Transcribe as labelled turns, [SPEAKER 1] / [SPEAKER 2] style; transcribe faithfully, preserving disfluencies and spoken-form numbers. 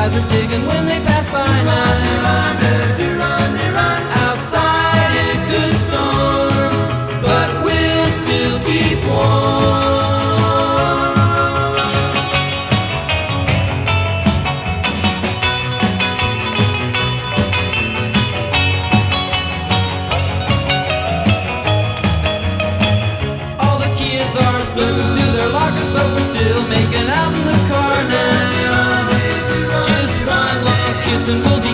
[SPEAKER 1] guys are digging when they pass by now. Outside it could storm, but we'll still keep warm. All the kids are split to their lockers, but we're still making out in the car now. Just one long kiss and we'll be